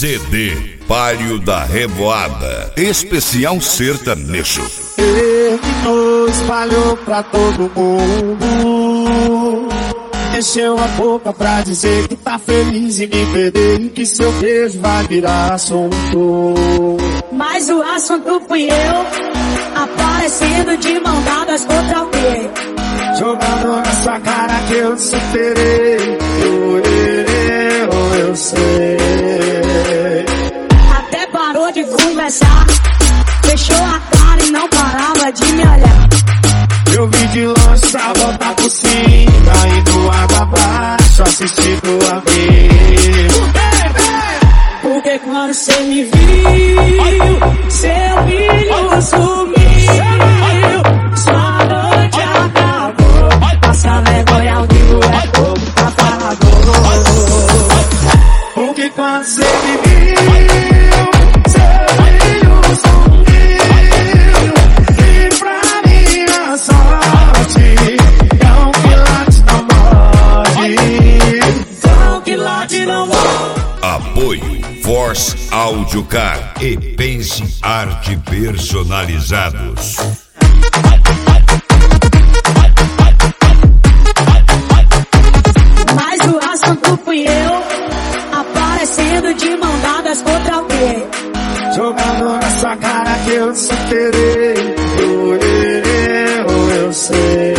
CD Palio da Revoada, especial sertanejo. Terminou, espalhou pra todo mundo. Encheu a boca pra dizer que tá feliz em me perder e que seu beijo vai virar assunto. Mas o assunto fui eu, aparecendo de mão dadas contra alguém, jogando na sua cara que eu te superei. Eu sei. Até parou de conversar, fechou a cara e não parava de me olhar. Eu vim de longe pra voltar por cima, indo água abaixo, assisti tua vez. Porque quando cê me viu, seu brilho sumiu, sua noite acabou. Passa vergonha ao vivo é pouco, apagou. Porque quando cê me viu, seu brilho sumiu, e pra minha sorte, é um quilate não morre. Um quilate não morre. Apoio Force Audiocar e Pense Arte Personalizados. Mas o assunto fui eu, aparecendo de mão dadas contra alguém, jogando na sua cara que eu te superei. Eu sei.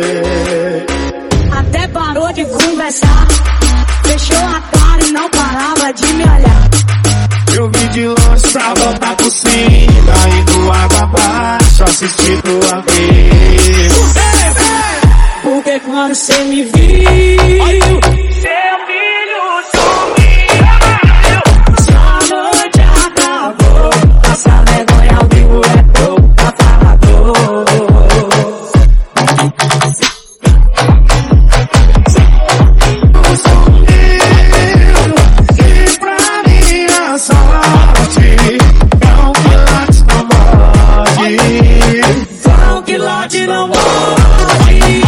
até parou de conversar, fechou a cara e não parava de me olhar. Eu vim de longe pra voltar por cima, indo água abaixo, assisti tua vez. Porque quando cê me viu, seu filho sumiu, sua noite acabou. Passa vergonha ao vivo é pouco, apagou. E pra minha sorte, é um quilate não morre. Um quilate não morre.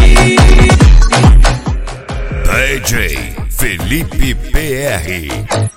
DJ Felipe PR.